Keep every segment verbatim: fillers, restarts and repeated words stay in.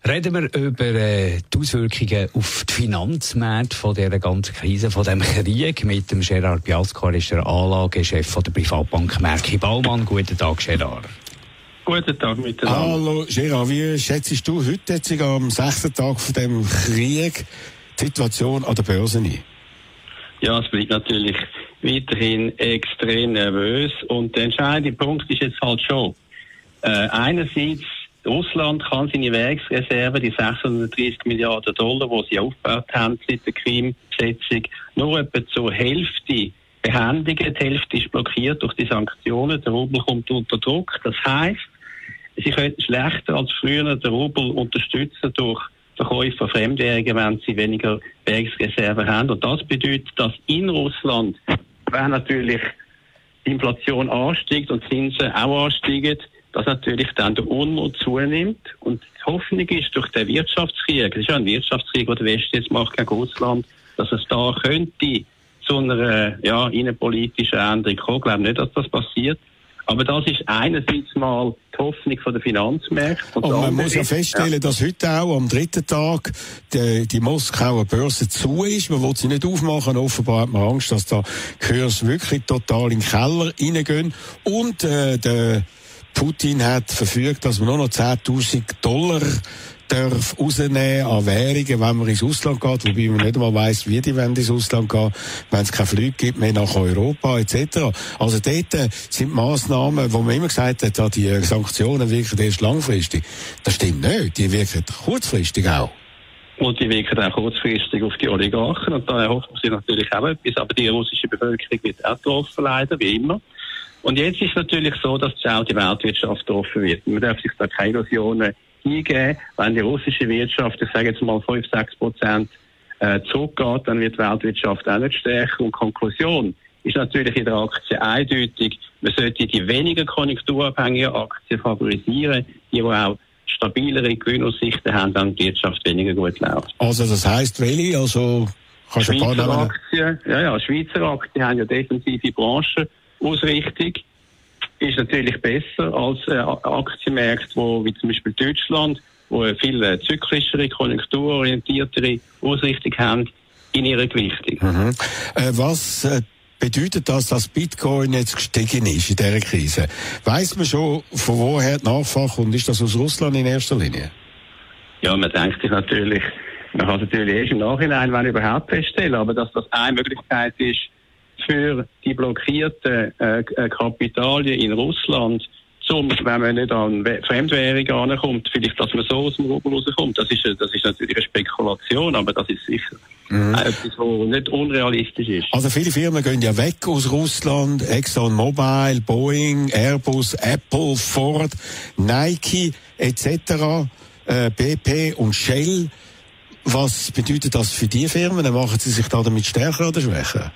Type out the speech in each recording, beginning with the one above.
Reden wir über äh, die Auswirkungen auf die Finanzmärkte von dieser ganzen Krise, von diesem Krieg mit dem Gerard Biasco, er ist der Anlagechef von der Privatbank Merki Baumann. Guten Tag, Gerard. Guten Tag miteinander. Hallo Gerard, wie schätzt du heute jetzt am sechsten Tag von dem Krieg die Situation an der Börse ein? Ja, es bleibt natürlich weiterhin extrem nervös und der entscheidende Punkt ist jetzt halt schon, äh, einerseits Russland kann seine Währungsreserven, die sechshundertdreißig Milliarden Dollar, die sie aufgebaut haben seit der Krim-Besetzung, nur etwa zur Hälfte behändigen. Die Hälfte ist blockiert durch die Sanktionen. Der Rubel kommt unter Druck. Das heisst, sie könnten schlechter als früher den Rubel unterstützen durch Verkäufe von Fremdwährungen, wenn sie weniger Währungsreserven haben. Und das bedeutet, dass in Russland, wenn natürlich die Inflation ansteigt und Zinsen auch ansteigen, dass natürlich dann der Unmut zunimmt. Und die Hoffnung ist, durch den Wirtschaftskrieg, das ist ja ein Wirtschaftskrieg, den der Westen jetzt macht gegen Russland, dass es da könnte zu einer ja, innenpolitischen Änderung kommen. Ich glaube nicht, dass das passiert. Aber das ist einerseits mal die Hoffnung von der Finanzmärkte. Und oh, man muss ja feststellen, ja. dass heute auch am dritten Tag die, die Moskauer Börse zu ist. Man will sie nicht aufmachen. Offenbar hat man Angst, dass da Kurs wirklich total in den Keller reingehen. Und äh, der Putin hat verfügt, dass man nur noch zehntausend Dollar darf rausnehmen an Währungen, wenn man ins Ausland geht, wobei man nicht einmal weiss, wie die ins Ausland gehen, wenn es keine Flüge gibt mehr nach Europa et cetera. Also dort sind Massnahmen, wo man immer gesagt hat, die Sanktionen wirken erst langfristig. Das stimmt nicht, die wirken kurzfristig auch. Und die wirken auch kurzfristig auf die Oligarchen und da erhofft man sich natürlich auch etwas, aber die russische Bevölkerung wird auch getroffen, leider, wie immer. Und jetzt ist es natürlich so, dass auch die Weltwirtschaft getroffen wird. Man darf sich da keine Illusionen eingeben. Wenn die russische Wirtschaft, ich sage jetzt mal fünf bis sechs Prozent äh, zurückgeht, dann wird die Weltwirtschaft auch nicht stärker. Und Konklusion ist natürlich in der Aktie eindeutig, man sollte die weniger konjunkturabhängigen Aktien favorisieren, die, die auch stabilere Gewinnaussichten haben, dann die Wirtschaft weniger gut läuft. Also das heisst, welche? Also kannst du ein paar Schweizer Aktien, ja, ja, Schweizer Aktien haben ja defensive Branchenausrichtung. Ist natürlich besser als äh, Aktienmärkte, wo, wie zum Beispiel Deutschland, wo eine viel äh, zyklischere, konjunkturorientiertere Ausrichtung haben in ihrer Gewichtung. Mhm. Äh, was äh, bedeutet das, dass Bitcoin jetzt gestiegen ist in dieser Krise? Weiss man schon, von woher die Nachfrage kommt? Ist das aus Russland in erster Linie? Ja, man denkt sich natürlich, man kann es natürlich erst im Nachhinein, wenn überhaupt feststellen, aber dass das eine Möglichkeit ist, für die blockierten äh, Kapitalien in Russland, zum, wenn man nicht an Fremdwährung ankommt, vielleicht, dass man so aus dem Rubel rauskommt. Das ist, das ist natürlich eine Spekulation, aber das ist sicher mhm. etwas, was nicht unrealistisch ist. Also viele Firmen gehen ja weg aus Russland, ExxonMobil, Boeing, Airbus, Apple, Ford, Nike et cetera, äh, B P und Shell. Was bedeutet das für die Firmen? Machen sie sich da damit stärker oder schwächer?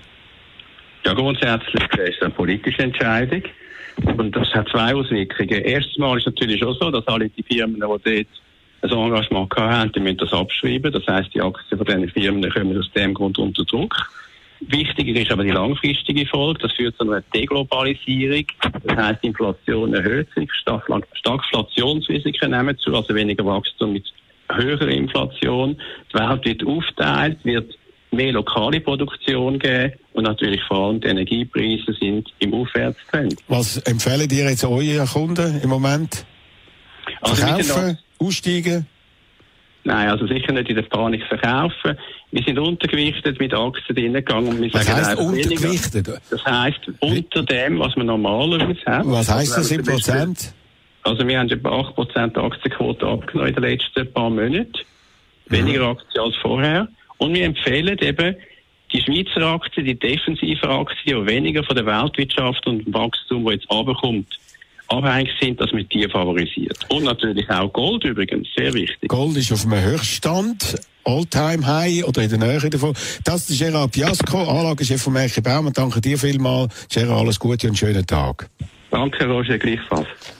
Ja, grundsätzlich ist es eine politische Entscheidung. Und das hat zwei Auswirkungen. Erstens mal ist es natürlich auch so, dass alle die Firmen, die dort ein Engagement haben, die müssen das abschreiben. Das heisst, die Aktien von diesen Firmen kommen aus dem Grund unter Druck. Wichtiger ist aber die langfristige Folge. Das führt zu einer Deglobalisierung. Das heisst, die Inflation erhöht sich, Stagflationsrisiken nehmen zu, also weniger Wachstum mit höherer Inflation. Die Welt wird aufteilt, wird mehr lokale Produktion geben und natürlich vor allem die Energiepreise sind im Aufwärtstrend. Was empfehlen dir jetzt eure Kunden im Moment? Verkaufen, also aussteigen? Nein, also sicher nicht in der Panik verkaufen. Wir sind untergewichtet mit Aktien reingegangen. Und wir was sagen heisst untergewichtet? Weniger. Das heisst unter dem, was wir normalerweise haben. Was heisst das in Prozent? Also wir haben etwa acht Prozent Aktienquote abgenommen in den letzten paar Monaten. Weniger mhm. Aktien als vorher. Und wir empfehlen eben die Schweizer Aktien, die defensiven Aktien, die weniger von der Weltwirtschaft und dem Wachstum, das jetzt runterkommt, abhängig sind, dass man die favorisiert. Und natürlich auch Gold übrigens, sehr wichtig. Gold ist auf einem Höchststand, All-Time-High oder in der Nähe davon. Das ist Gerard Biasco, Anlagechef von Merki Baumann. Danke dir vielmals. Gerard, alles Gute und einen schönen Tag. Danke, Roger, gleichfalls.